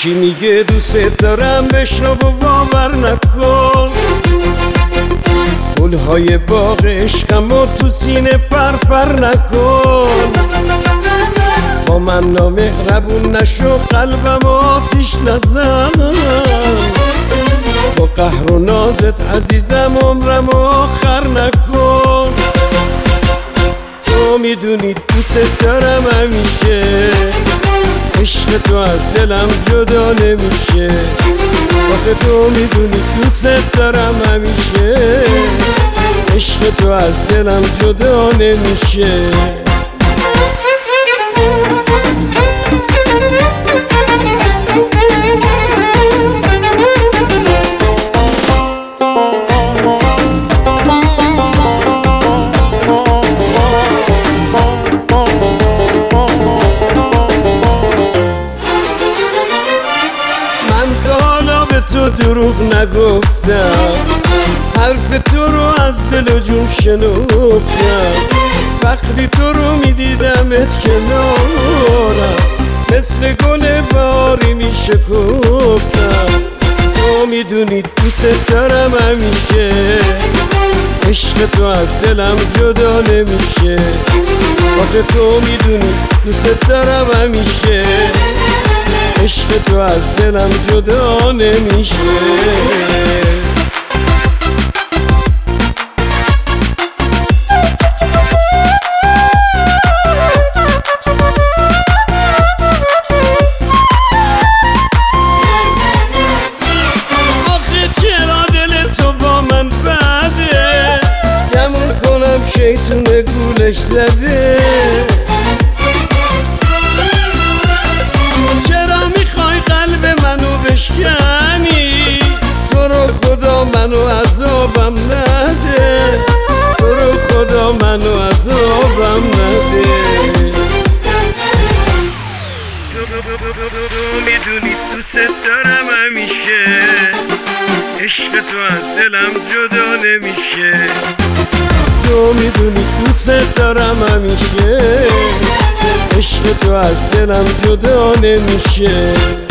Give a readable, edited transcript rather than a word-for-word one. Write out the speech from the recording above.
یکی میگه دوست دارم بشنو و باور نکن، گلهای باغ عشقم و تو سینه پر نکن. با من نامهربون نشو، قلبم آتیش نزن، با قهر و نازت عزیزم عمرم آخر نکن. تو میدونی دوست دارم همیشه، عشق تو از دلم جدا نمیشه. آخه تو میدونی دوست دارم همیشه، عشق تو از دلم جدا نمیشه. تو دروغ نگفتم، حرف تو رو از دل و جون شنفتم. وقتی تو رو میدیدمت کنارم، مثل گل باری میشکفتم. تو میدونی دوست دارم همیشه، عشق تو از دلم جدا نمیشه. آخه تو میدونی دوست دارم همیشه، عشق تو از دلم جدا نمیشه. آخه چرا دل تو با من بده، گمون کنم شیطون گولش زده. بشکنی تو رو خدا منو عذابم نده، تو رو خدا منو عذابم نده. تو میدونی دوست دارم همیشه، عشق تو از دلم جدا نمیشه. تو میدونی دوست دارم همیشه، عشق تو از دلم جدا نمیشه.